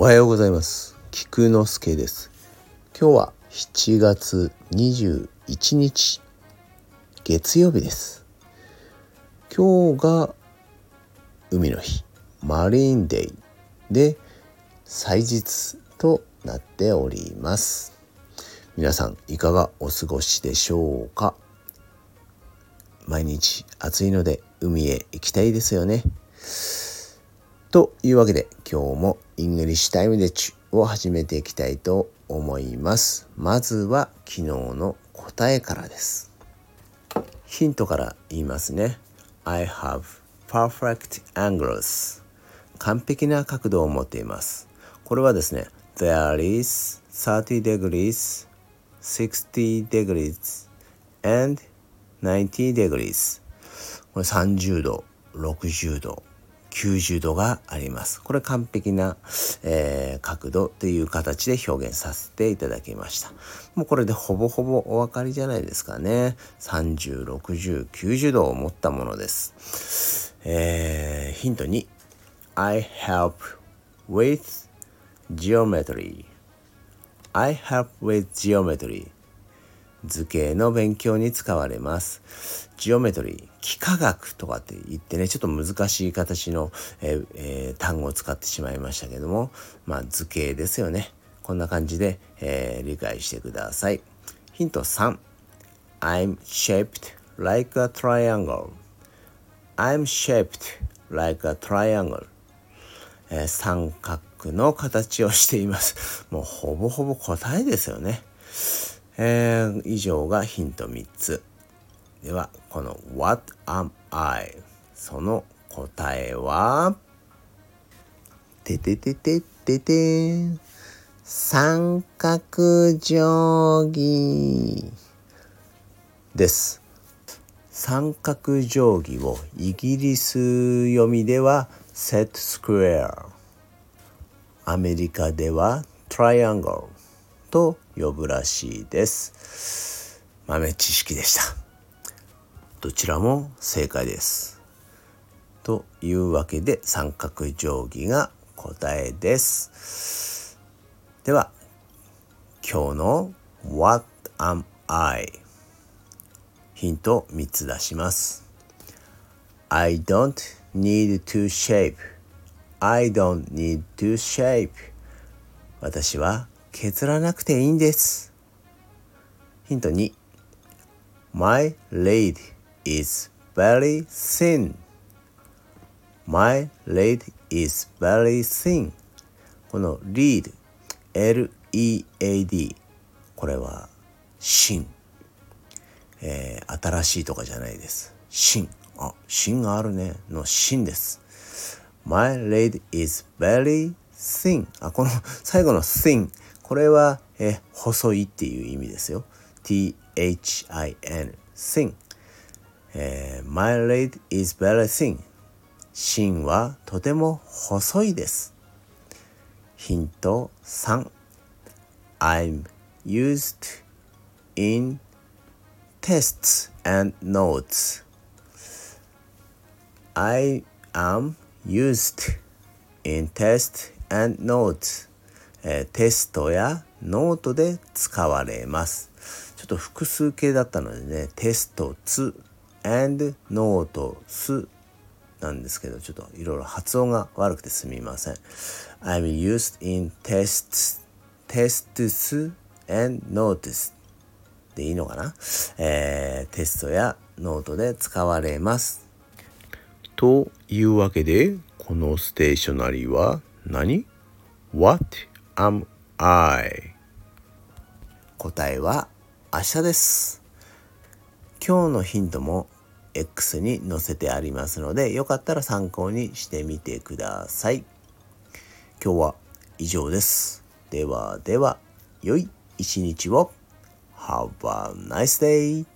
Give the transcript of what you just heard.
おはようございます。菊之助です。今日は7月21日月曜日です。今日が海の日、マリーンデイで祭日となっております。皆さんいかがお過ごしでしょうか。毎日暑いので海へ行きたいですよね。というわけで今日もイングリッシュタイムデチュを始めていきたいと思います。まずは昨日の答えからです。ヒントから言いますね。I have perfect angles。完璧な角度を持っています。これはですね、There is 30 degrees, 60 degrees, and 90 degrees。これ30度、60度、90度があります。これ完璧な、角度という形で表現させていただきました。もうこれでほぼほぼお分かりじゃないですかね。30、60、90度を持ったものです。ヒント2 I help with geometry。 I help with geometry。図形の勉強に使われます。ジオメトリー、幾何学とかって言ってね、ちょっと難しい形の、単語を使ってしまいましたけども、図形ですよね。こんな感じで、理解してください。ヒント3 I'm shaped like a triangle。 I'm shaped like a triangle。三角の形をしています。もうほぼほぼ答えですよね。以上がヒント3つでは、この What am I？ その答えはててててててん、三角定規です。三角定規をイギリス読みでは Set Square、 アメリカでは Triangle と呼ぶらしいです。豆知識でした。どちらも正解です。というわけで三角定規が答えです。では今日の What am I？ ヒント3つ出します。 I don't need to shape。 I don't need to shape。 私は削らなくていいんです。ヒント2 My lead is very thin。 My lead is very thin。 この lead L-E-A-D、 これは芯、新しいとかじゃないです。芯、芯があるねの芯です。 My lead is very thin。 この最後の thin、 これは、細いっていう意味ですよ。 T-H-I-N thin。My lead is very thin。 芯はとても細いです。ヒント3 I'm used in tests and notes。 I am used in tests and notes。テストやノートで使われます。ちょっと複数形だったのでね、テストツ and ノートスなんですけど、ちょっといろいろ発音が悪くてすみません。I'm used in tests and notes でいいのかな。テストやノートで使われます。というわけで、このステーショナリーは何？ What am I？ 答えは明日です。今日のヒントも X に載せてありますので、よかったら参考にしてみてください。今日は以上です。ではでは、良い一日を。Have a nice day!